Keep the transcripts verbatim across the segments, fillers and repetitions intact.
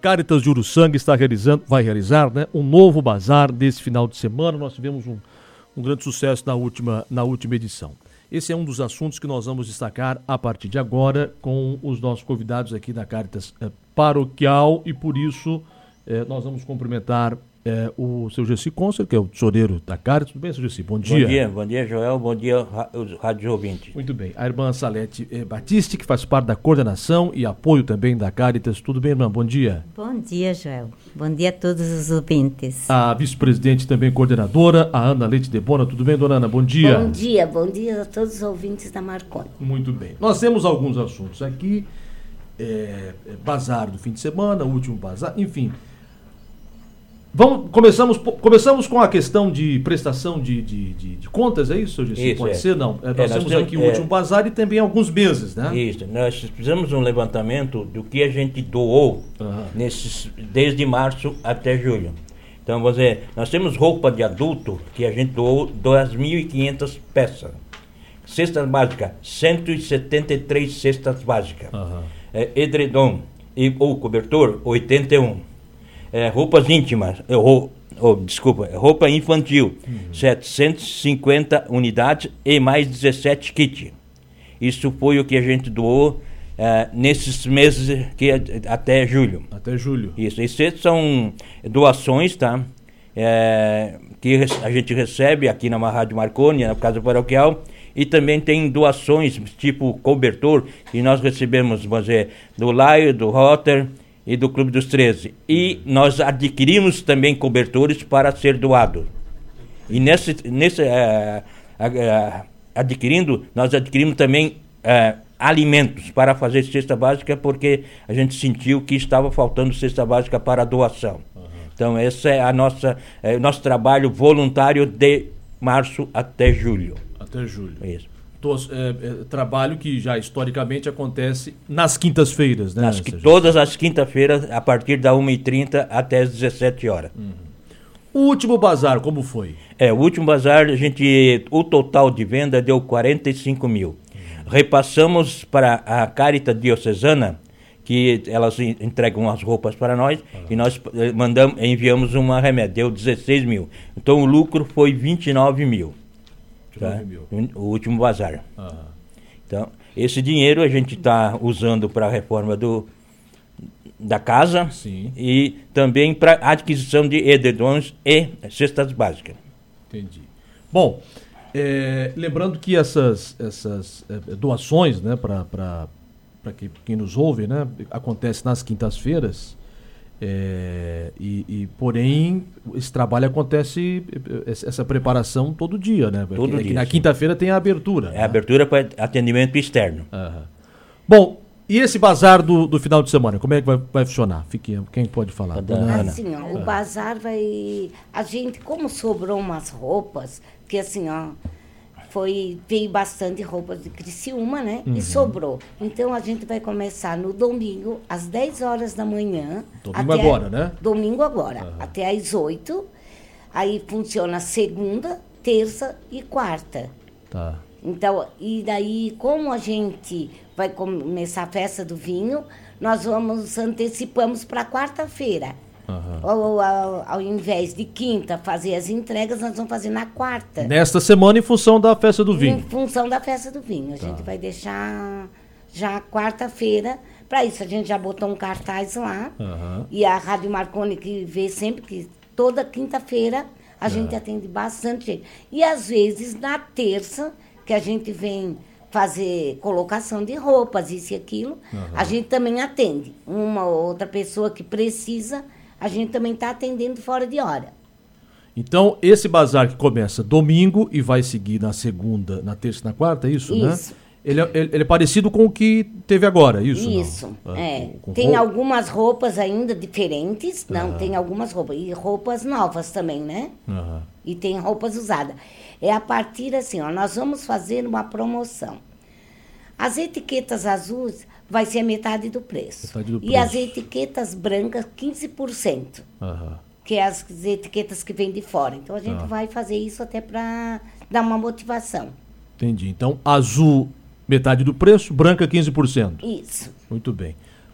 Caritas de Uruçanga está realizando, vai realizar, né, um novo bazar desse final de semana. Nós tivemos um, um grande sucesso na última, na última edição. Esse é um dos assuntos que nós vamos destacar a partir de agora com os nossos convidados aqui da Caritas eh, Paroquial, e por isso eh, nós vamos cumprimentar eh, o seu Gessi Concer, que é o tesoureiro da Caritas. Tudo bem, seu Gessi? Bom dia. Bom dia, bom dia, Joel, bom dia, os rádios ouvintes. Muito bem. A irmã Salete eh, Batiste, que faz parte da coordenação e apoio também da Caritas. Tudo bem, irmã? Bom dia. Bom dia, Joel. Bom dia a todos os ouvintes. A vice-presidente também coordenadora, a Ana Leite de Bona. Tudo bem, dona Ana? Bom dia. Bom dia, bom dia a todos os ouvintes da Marconi. Muito bem. Nós temos alguns assuntos aqui. É, é, bazar do fim de semana, último bazar, enfim. Vamos, começamos, começamos com a questão de prestação de, de, de, de contas, é isso, Gessi? Isso, Pode é. ser? Não. É, nós É, nós temos temos, aqui o é, último bazar e também alguns meses, né? Isso, nós fizemos um levantamento do que a gente doou Uhum. nesses, desde março até julho. Então, vamos dizer, nós temos roupa de adulto que a gente doou duas mil e quinhentas peças. Cestas básicas, cento e setenta e três cestas básicas. Uhum. É, edredom e, ou cobertor, oitenta e um. É, roupas íntimas, é, rou, oh, desculpa, roupa infantil, uhum. setecentas e cinquenta unidades e mais dezessete kits. Isso foi o que a gente doou é, nesses meses que, até julho. Até julho. Isso, isso são doações, tá? É, que a gente recebe aqui na Rádio Marconi, na Casa Paroquial, e também tem doações tipo cobertor, que nós recebemos, vamos dizer, do Laio, do Rotter e do Clube dos treze. E nós adquirimos também cobertores para ser doado. E nesse, nesse uh, uh, adquirindo, nós adquirimos também uh, alimentos para fazer cesta básica, porque a gente sentiu que estava faltando cesta básica para doação. Uhum. Então esse é a nossa, é, o nosso trabalho voluntário de março até julho. Até julho. Isso. Tos, é, é, trabalho que já historicamente acontece nas quintas-feiras, né? Nas, todas as quintas-feiras, a partir da uma e trinta até as dezessete horas. Uhum. O último bazar, como foi? É, o último bazar, a gente, o total de venda deu quarenta e cinco mil. Uhum. Repassamos para a Caritas Diocesana, que elas entregam as roupas para nós, uhum. e nós mandamos, enviamos uma remessa, deu dezesseis mil. Então o lucro foi vinte e nove mil. Tá? O último bazar. Uhum. Então, esse dinheiro a gente está usando para a reforma do, da casa. Sim. E também para adquisição de edredons e cestas básicas. Entendi. Bom, é, lembrando que essas, essas é, doações, né, para que, quem nos ouve, né, acontece nas quintas-feiras. É, e, e, porém, esse trabalho acontece, essa preparação todo dia, né? Todo Aqui, dia, na quinta-feira tem a abertura. É né? a abertura para atendimento externo. Uhum. Bom, e esse bazar do, do final de semana, como é que vai, vai funcionar? Fique, quem pode falar? Assim, ó, o bazar vai... A gente, como sobrou umas roupas, que assim, ó... Foi, veio bastante roupas de Criciúma, né? Uhum. E sobrou. Então, a gente vai começar no domingo, às dez horas da manhã. Domingo agora, né? Domingo agora, uhum. até às oito. Aí funciona segunda, terça e quarta. Tá. Então, e daí, como a gente vai começar a festa do vinho, nós vamos, antecipamos para quarta-feira. Uhum. Ao, ao, ao invés de quinta fazer as entregas, nós vamos fazer na quarta. Nesta semana, em função da festa do vinho. Em função da festa do vinho. A tá. gente vai deixar já quarta-feira. Para isso, a gente já botou um cartaz lá. Uhum. E a Rádio Marconi, que vê sempre que toda quinta-feira a uhum. gente atende bastante gente. E às vezes, na terça, que a gente vem fazer colocação de roupas, isso e aquilo, uhum. a gente também atende. Uma ou outra pessoa que precisa, a gente também está atendendo fora de hora. Então, esse bazar que começa domingo e vai seguir na segunda, na terça e na quarta, é isso, isso. né? Isso. Ele, ele, ele é parecido com o que teve agora, isso? Isso, não? é. Com, com tem roupa? algumas roupas ainda diferentes, não, uhum. tem algumas roupas. E roupas novas também, né? Uhum. E tem roupas usadas. É a partir assim, ó, nós vamos fazer uma promoção. As etiquetas azuis vai ser a metade do preço. Metade do preço. E as etiquetas brancas, quinze por cento. Uhum. Que é as etiquetas que vêm de fora. Então, a gente uhum. vai fazer isso até para dar uma motivação. Entendi. Então, azul, metade do preço, branca, quinze por cento. Isso. Muito bem.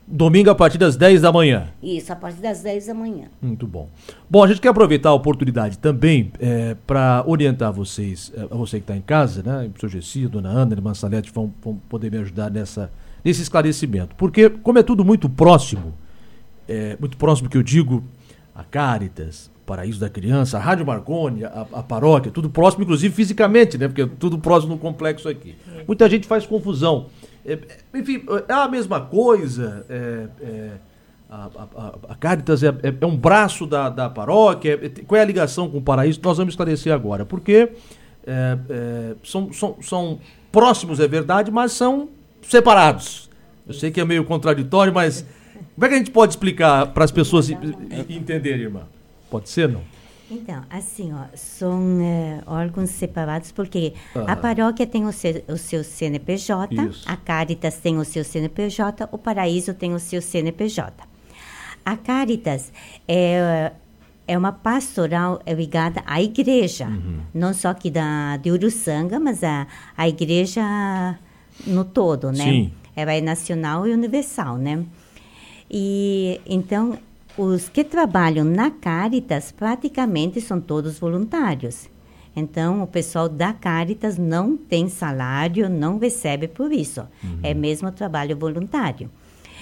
Domingo a partir das dez da manhã. Isso, a partir das dez da manhã. Muito bom. Bom, a gente quer aproveitar a oportunidade também é, para orientar vocês, é, você que está em casa, né? O professor Gessi, a dona Ana, a irmã Salete vão, vão poder me ajudar nessa, nesse esclarecimento. Porque, como é tudo muito próximo, é, muito próximo que eu digo, a Cáritas, o Paraíso da Criança, a Rádio Marconi, a, a paróquia, tudo próximo, inclusive fisicamente, né? Porque é tudo próximo no complexo aqui. Muita gente faz confusão. É, enfim, é a mesma coisa, é, é, a, a, a Cáritas é, é, é um braço da, da paróquia, é, qual é a ligação com o Paraíso? Nós vamos esclarecer agora, porque é, é, são, são, são próximos, é verdade, mas são separados. Eu sei que é meio contraditório, mas como é que a gente pode explicar para as pessoas entenderem, irmã? Pode ser, não? Então, assim, ó, são é, órgãos separados porque ah. a paróquia tem o seu, o seu C N P J, Isso. a Cáritas tem o seu C N P J, o Paraíso tem o seu C N P J. A Cáritas é, é uma pastoral ligada à igreja, uhum. não só aqui da, de Uruçanga, mas a, a igreja no todo, né? Sim. Ela é nacional e universal, né? E, então... Os que trabalham na Cáritas praticamente são todos voluntários. Então, o pessoal da Cáritas não tem salário, não recebe por isso. Uhum. É mesmo trabalho voluntário.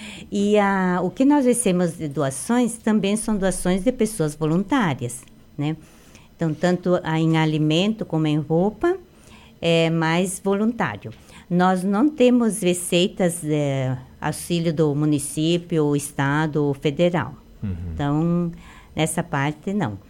E a, o que nós recebemos de doações também são doações de pessoas voluntárias, né? Então, tanto em alimento como em roupa, é mais voluntário. Nós não temos receitas de auxílio do município, estado ou federal. Uhum. Então, nessa parte, não.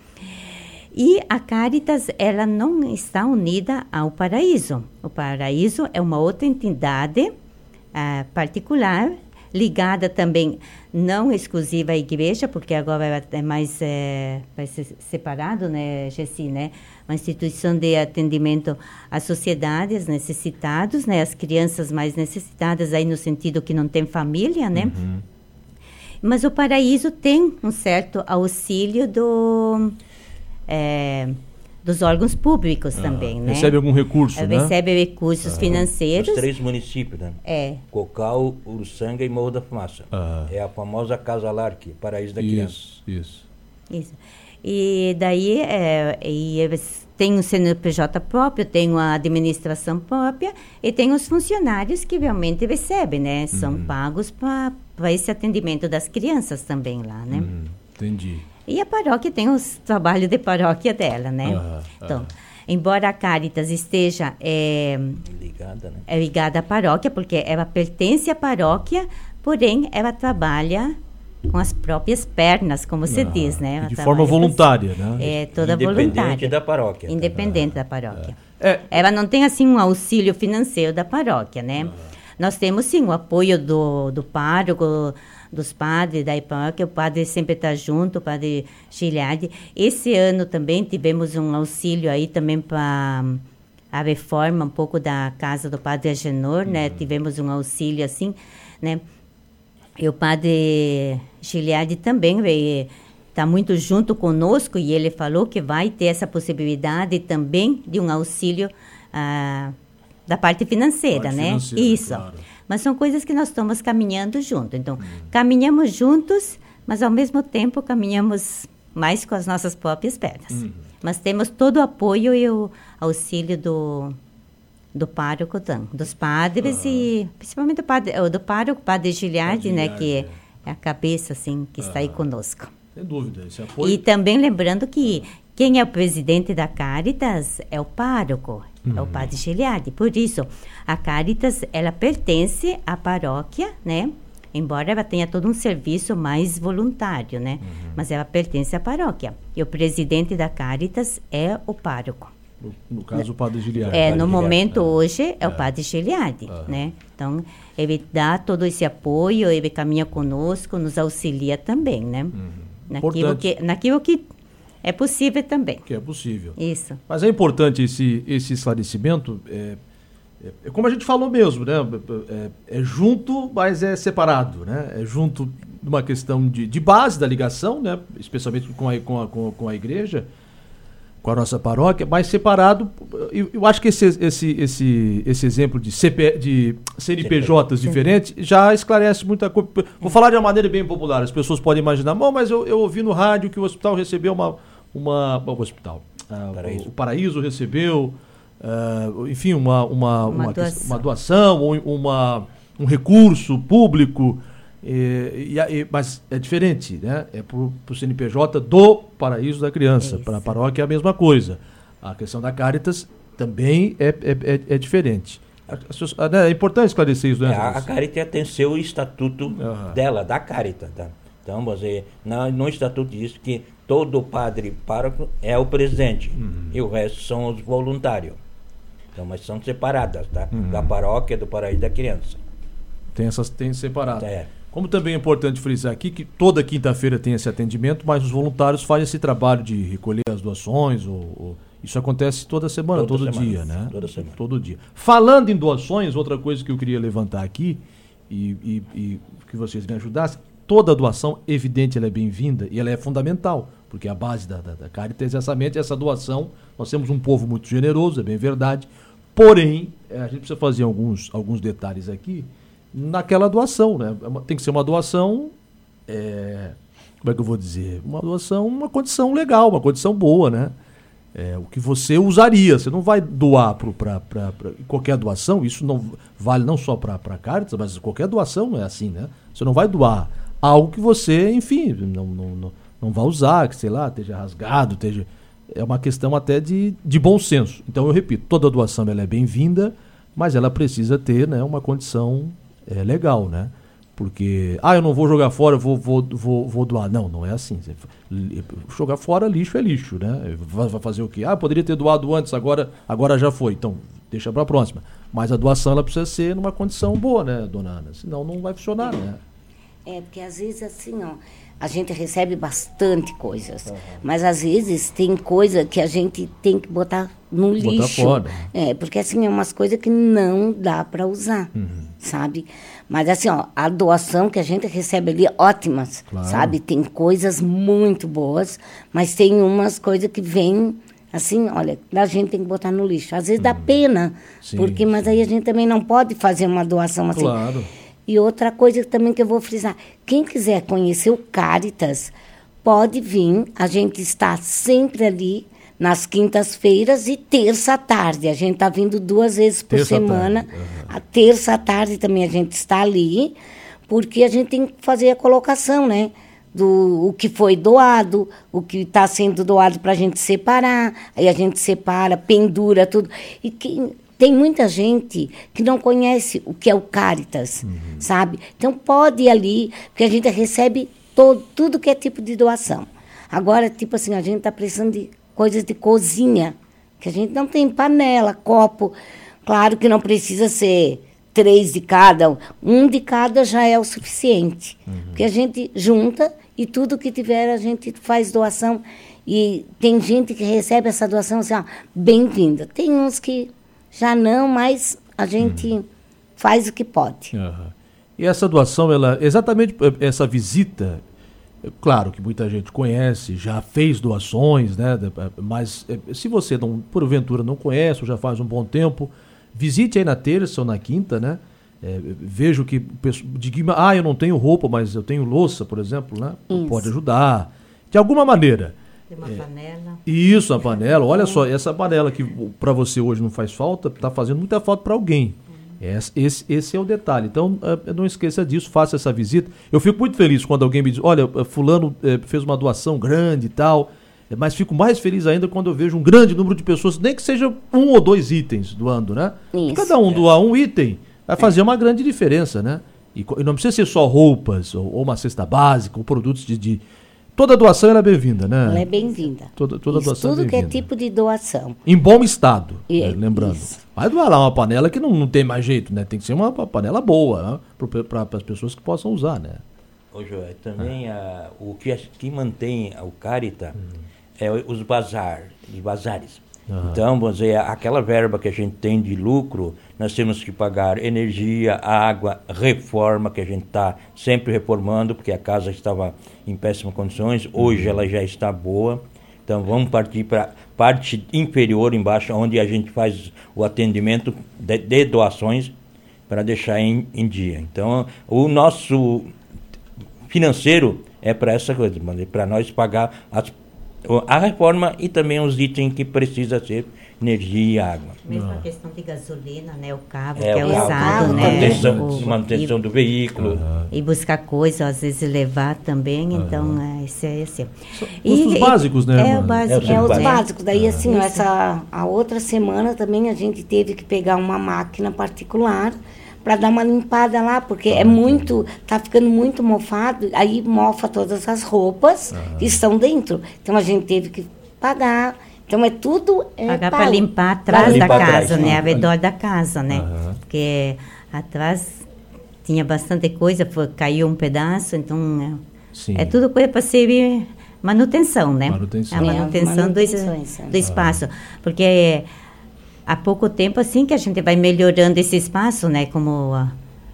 E a Cáritas, ela não está unida ao Paraíso. O Paraíso é uma outra entidade uh, particular, ligada também, não exclusiva à igreja, porque agora é mais, é, vai ser separado, né, Gessi, né? Uma instituição de atendimento às sociedades necessitados, né? As crianças mais necessitadas, aí no sentido que não tem família, né? Uhum. Mas o Paraíso tem um certo auxílio do, é, dos órgãos públicos ah, também, né? Recebe algum recurso, é, né? Recebe recursos ah, financeiros. Os três municípios, né? É. Cocal, Uruçanga e Morro da Fumaça. Ah. É a famosa Casa Larque, Paraíso da Criança. Isso, isso. Isso. E daí, é, e eles têm o C N P J próprio, tem a administração própria e tem os funcionários que realmente recebem, né? São uhum. pagos para esse atendimento das crianças também lá, né? Uhum. Entendi. E a paróquia tem os trabalhos de paróquia dela, né? Uhum. Então, embora a Cáritas esteja é, ligada, né? é ligada à paróquia, porque ela pertence à paróquia, porém ela trabalha com as próprias pernas, como se ah, diz, né? De forma voluntária, né? É, toda Independente voluntária. Independente da paróquia. Independente ah, da paróquia. É. Ela não tem, assim, um auxílio financeiro da paróquia, né? Ah. Nós temos, sim, o apoio do, do pároco, dos padres da paróquia. O padre sempre está junto, o padre Giliardi. Esse ano também tivemos um auxílio aí também para a reforma um pouco da casa do padre Agenor, uhum. né? Tivemos um auxílio assim, né? E o padre Giliardi também está muito junto conosco e ele falou que vai ter essa possibilidade também de um auxílio ah, da parte financeira, parte né? Financeira, isso. Claro. Mas são coisas que nós estamos caminhando junto. Então, hum. caminhamos juntos, mas ao mesmo tempo caminhamos mais com as nossas próprias pernas. Hum. Mas temos todo o apoio e o auxílio do... do pároco, dos padres uhum. e principalmente do, padre, do pároco, padre Giliardi, né, que é, é a cabeça, assim, que uhum. está aí conosco. Sem dúvida, esse apoio... E também lembrando que quem é o presidente da Cáritas é o pároco, uhum. é o padre Giliardi. Por isso, a Cáritas, ela pertence à paróquia, né, embora ela tenha todo um serviço mais voluntário, né, uhum. mas ela pertence à paróquia. E o presidente da Cáritas é o pároco. No, no caso, o padre Giliardi. É, padre no Giliardi, momento, é. hoje, é, é o é. padre Giliardi, uhum. né? Então, ele dá todo esse apoio, ele caminha conosco, nos auxilia também, né? Uhum. Naquilo, que, naquilo que é possível também. Que é possível. Isso. Mas é importante esse, esse esclarecimento, é, é, é como a gente falou mesmo, né? É, é junto, mas é separado, né? É junto numa questão de, de base da ligação, né? Especialmente com a, com a, com a igreja, com a nossa paróquia, mas separado. Eu, eu acho que esse, esse, esse, esse exemplo de, C P, de C N P Js diferentes já esclarece muita coisa. Vou falar de uma maneira bem popular. As pessoas podem imaginar, bom, mas eu, eu ouvi no rádio que o hospital recebeu uma. uma o hospital. Uh, Paraíso. O, o Paraíso recebeu, uh, enfim, uma, uma, uma, uma, doação. uma doação ou uma, um recurso público. E, e, mas é diferente, né? É para o C N P J do Paraíso da Criança. Para a paróquia é a mesma coisa. A questão da Caritas também é, é, é, é diferente. É importante esclarecer isso, né? É, a Caritas tem seu estatuto uhum. dela, da Caritas. Tá? Então, você, no, no estatuto diz que todo padre pároco é o presidente uhum. e o resto são os voluntários. Então, mas são separadas, tá? Uhum. Da paróquia do Paraíso da Criança. Tem essas, tem separado. É. Como também é importante frisar aqui que toda quinta-feira tem esse atendimento, mas os voluntários fazem esse trabalho de recolher as doações. Ou, ou, isso acontece toda semana, toda todo semana, dia, né? Toda semana. Todo dia. Falando em doações, outra coisa que eu queria levantar aqui e, e, e que vocês me ajudassem, toda doação, evidente, ela é bem-vinda e ela é fundamental, porque a base da, da, da Caritas é exatamente essa doação. Nós temos um povo muito generoso, é bem verdade, porém, a gente precisa fazer alguns, alguns detalhes aqui naquela doação, né? Tem que ser uma doação, é, como é que eu vou dizer? Uma doação, uma condição legal, uma condição boa, né? É, o que você usaria, você não vai doar para qualquer doação, isso não vale não só para a Caritas, mas qualquer doação é assim, né? Você não vai doar algo que você, enfim, não, não, não, não vai usar, que sei lá, esteja rasgado, esteja... É uma questão até de, de bom senso. Então eu repito, toda doação ela é bem-vinda, mas ela precisa ter, né, uma condição é, legal, né? Porque, ah, eu não vou jogar fora, vou, vou, vou, vou doar. Não, não é assim. Jogar fora lixo é lixo, né? Vai fazer o quê? Ah, poderia ter doado antes, agora, agora já foi. Então, deixa para a próxima. Mas a doação ela precisa ser numa condição boa, né, dona Ana? Senão não vai funcionar, né? É, porque às vezes assim, ó, a gente recebe bastante coisas, uhum. mas às vezes tem coisa que a gente tem que botar no botar lixo. Fora. É, porque assim, é umas coisas que não dá para usar, uhum. sabe? Mas assim, ó, a doação que a gente recebe ali, ótimas, claro. Sabe? Tem coisas muito boas, mas tem umas coisas que vêm, assim, olha, a gente tem que botar no lixo. Às vezes uhum. dá pena, sim, porque, mas sim. aí a gente também não pode fazer uma doação assim. Claro. E outra coisa também que eu vou frisar, quem quiser conhecer o Caritas, pode vir, a gente está sempre ali nas quintas-feiras e terça à tarde. A gente está vindo duas vezes por terça semana. Uhum. A terça à tarde também a gente está ali, porque a gente tem que fazer a colocação, né? Do o que foi doado, o que está sendo doado para a gente separar. Aí a gente separa, pendura, tudo. E quem... Tem muita gente que não conhece o que é o Caritas, uhum. sabe? Então, pode ir ali, porque a gente recebe todo, tudo que é tipo de doação. Agora, tipo assim, a gente está precisando de coisas de cozinha, que a gente não tem panela, copo. Claro que não precisa ser três de cada, um de cada já é o suficiente. Uhum. Porque a gente junta e tudo que tiver a gente faz doação. E tem gente que recebe essa doação assim, ó, bem-vinda. Tem uns que... Já não, mas a gente uhum. faz o que pode. Uhum. E essa doação, ela, exatamente essa visita, claro que muita gente conhece, já fez doações, né? Mas se você, não, porventura, não conhece ou já faz um bom tempo, visite aí na terça ou na quinta, né? É, vejo que, diga, ah, eu não tenho roupa, mas eu tenho louça, por exemplo, né? Isso. Pode ajudar, de alguma maneira. Tem uma é, panela. Isso, a panela. Olha só, essa panela que para você hoje não faz falta, está fazendo muita falta para alguém. Esse, esse, esse é o detalhe. Então, uh, não esqueça disso, faça essa visita. Eu fico muito feliz quando alguém me diz, olha, fulano uh, fez uma doação grande e tal, mas fico mais feliz ainda quando eu vejo um grande número de pessoas, nem que seja um ou dois itens doando, né? Isso, cada um é. doar um item, vai fazer uma grande diferença, né? E, e não precisa ser só roupas, ou, ou uma cesta básica, ou produtos de... de toda doação ela é bem-vinda, né? Ela é bem-vinda. Toda, toda isso, doação tudo é que é tipo de doação. Em bom estado, e, né? Lembrando. Isso. Vai doar lá uma panela que não, não tem mais jeito, né? Tem que ser uma panela boa, né? Para as pessoas que possam usar, né? Ô, Joé, também ah. a, o que, que mantém o Caritas hum. é os bazar, os bazares. Uhum. Então, vamos dizer, aquela verba que a gente tem de lucro, nós temos que pagar energia, água, reforma, que a gente está sempre reformando, porque a casa estava em péssimas condições, hoje uhum. ela já está boa. Então vamos partir para parte inferior, embaixo, onde a gente faz o atendimento de, de doações para deixar em, em dia. Então o nosso financeiro é para essa coisa, para nós pagar as, a reforma e também os itens que precisa ser energia e água. Mesmo a questão de gasolina, né? O carro É, que é o carro, usado, né? manutenção, O- manutenção e, do veículo. Uhum. e buscar coisa, às vezes levar também, então é, esse é esse. Custos básicos, né, É irmã? o básico. É É os básico. básicos. Daí, Ah. assim, ó, essa, a outra semana também a gente teve que pegar uma máquina particular para dar uma limpada lá, porque é muito, tá ficando muito mofado, aí mofa todas as roupas que estão dentro. Então a gente teve que pagar. Então é tudo. É Pagar pago. para limpar atrás limpar da atrás, casa, né? né? Ao redor da casa, né? Aham. Porque atrás tinha bastante coisa, foi, caiu um pedaço, então Sim. é, é tudo coisa para ser manutenção, né? Manutenção. A manutenção, É, do, manutenções, é. do espaço. Porque há pouco tempo, assim, que a gente vai melhorando esse espaço, né? Como a,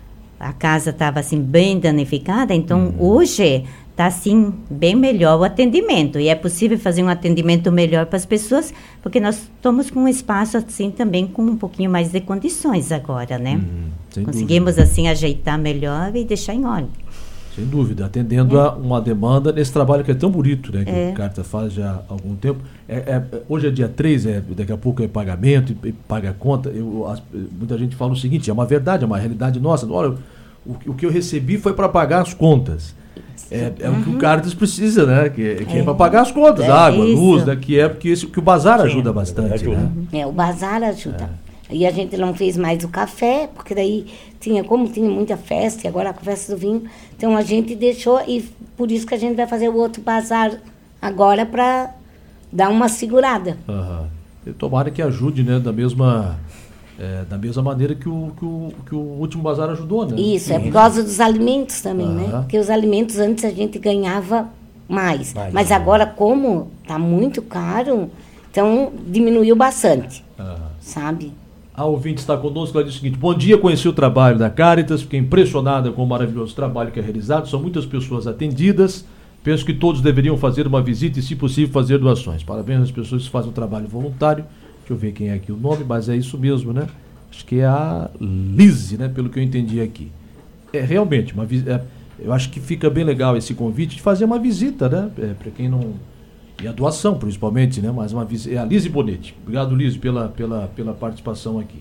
a casa estava, assim, bem danificada, então hoje está, assim, bem melhor o atendimento. E é possível fazer um atendimento melhor para as pessoas, porque nós estamos com um espaço, assim, também com um pouquinho mais de condições agora, né? Uhum, sem Conseguimos, dúvida. assim, ajeitar melhor e deixar em ordem. Sem dúvida, atendendo a uma demanda nesse trabalho que é tão bonito, né? Que É. o Carta faz já há algum tempo. É, é- hoje é dia três, é, daqui a pouco é pagamento, e, e paga a conta. Eu, as- muita gente fala o seguinte, é uma verdade, é uma realidade nossa. Olha, o, que- o que eu recebi foi para pagar as contas. É, é o que o Cartas precisa, né? Que, que é, para pagar as contas, É água, isso. luz, né? Que é porque esse, que o bazar Sim, ajuda bastante, ajuda. né? É, o bazar ajuda. E a gente não fez mais o café, porque daí tinha, como tinha muita festa, e agora a festa do vinho, então a gente deixou, e por isso que a gente vai fazer o outro bazar agora para dar uma segurada. Aham. E tomara que ajude, né? Da mesma, é, da mesma maneira que o, que, o, que o último bazar ajudou, né? Isso, é por causa dos alimentos também, né? Aham. Porque os alimentos antes a gente ganhava mais. Mais, Mas né? agora, como tá muito caro, então diminuiu bastante, Aham. sabe? A ouvinte está conosco, ela diz o seguinte: bom dia, conheci o trabalho da Caritas, fiquei impressionada com o maravilhoso trabalho que é realizado, são muitas pessoas atendidas, penso que todos deveriam fazer uma visita e, se possível, fazer doações. Parabéns às pessoas que fazem o trabalho voluntário. Deixa eu ver quem é aqui o nome, mas é isso mesmo, né? Acho que é a Lise, né? Pelo que eu entendi aqui. É realmente, uma, vi- é, eu acho que fica bem legal esse convite de fazer uma visita, né? É, para quem não... E a doação, principalmente, né? Mas uma visita. É a Lise Bonetti. Obrigado, Lise, pela, pela, pela participação aqui.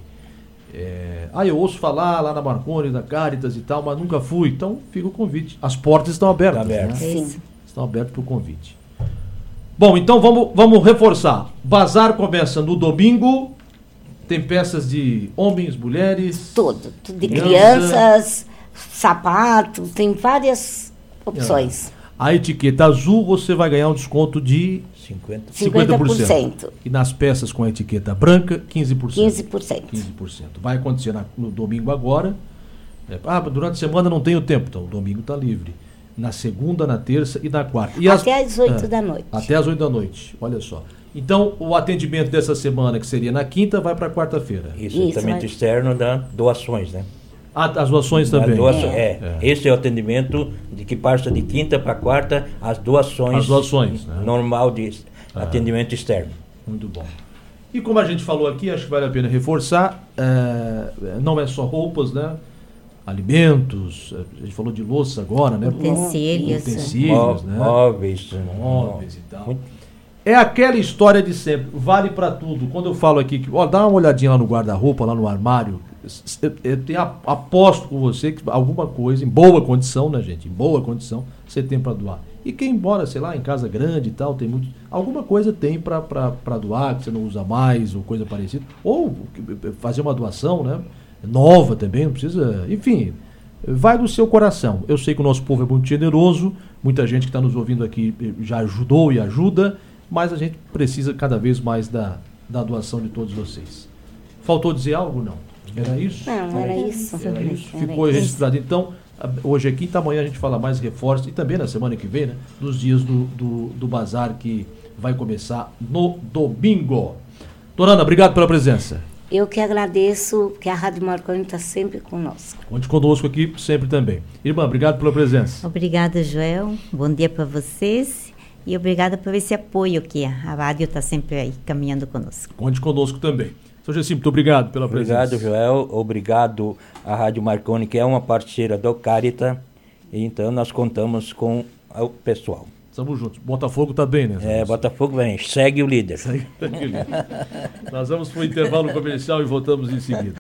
É, ah, eu ouço falar lá na Marconi, da Caritas e tal, mas nunca fui. Então, fica o convite. As portas estão abertas. Está aberto. Né? Sim. Estão abertas para o convite. Bom, então vamos, vamos reforçar. Bazar começa no domingo. Tem peças de homens, mulheres. Tudo. Tudo de Criança. crianças, sapatos, tem várias opções. A etiqueta azul você vai ganhar um desconto de cinquenta. cinquenta por cinquenta por cento. cento. E nas peças com a etiqueta branca, quinze por cento. quinze por cento. quinze por cento. Vai acontecer na- no domingo agora. É, ah, durante a semana não tenho tempo. Então, o domingo está livre. Na segunda, na terça e na quarta. E Até às oito ah, da noite. Até às oito da noite. Olha só. Então, o atendimento dessa semana, que seria na quinta, vai para quarta-feira. Isso, Isso, tratamento vai. externo da doações, né? Ah, as doações Da também. doação- É. é. Esse é o atendimento de que passa de quinta para quarta, as doações. As doações, né? Normal de atendimento externo. Muito bom. E como a gente falou aqui, acho que vale a pena reforçar, é, não é só roupas, né? Alimentos, a gente falou de louça agora, né? Utensílios. Utensílios, Mó- né? Móveis. Móveis e tal. Muito- É aquela história de sempre, vale pra tudo. Quando eu falo aqui, que, ó, dá uma olhadinha lá no guarda-roupa, lá no armário, eu, eu tenho, aposto com você que alguma coisa, em boa condição, né, gente? Em boa condição, você tem pra doar. E quem mora, sei lá, em casa grande e tal, tem muito. Alguma coisa tem pra, pra, pra doar, que você não usa mais, ou coisa parecida. Ou fazer uma doação, né? Nova também, não precisa. Enfim, vai do seu coração. Eu sei que o nosso povo é muito generoso, muita gente que está nos ouvindo aqui já ajudou e ajuda, mas a gente precisa cada vez mais da, da doação de todos vocês. Faltou dizer algo? Não. Era isso? Não, era isso. Era isso. Era Ficou isso. registrado. Então, a- hoje é quinta, amanhã a gente fala mais reforços, e também na semana que vem, né? Nos dias do, do, do bazar que vai começar no domingo. Dona Ana, obrigado pela presença. Eu que agradeço, que a Rádio Marconi está sempre conosco. Conte conosco aqui sempre também. Irmã, obrigado pela presença. Obrigada, Joel. Bom dia para vocês. E obrigada por esse apoio que a rádio está sempre aí caminhando conosco. Conte conosco também. Seu Gessim, muito obrigado pela obrigado, presença. Obrigado, Joel. Obrigado à Rádio Marconi, que é uma parceira do Caritas. Então, nós contamos com o pessoal. Estamos juntos. Botafogo está bem, né? É, Botafogo vem. Segue o líder. Segue o líder. Nós vamos para o intervalo comercial e voltamos em seguida.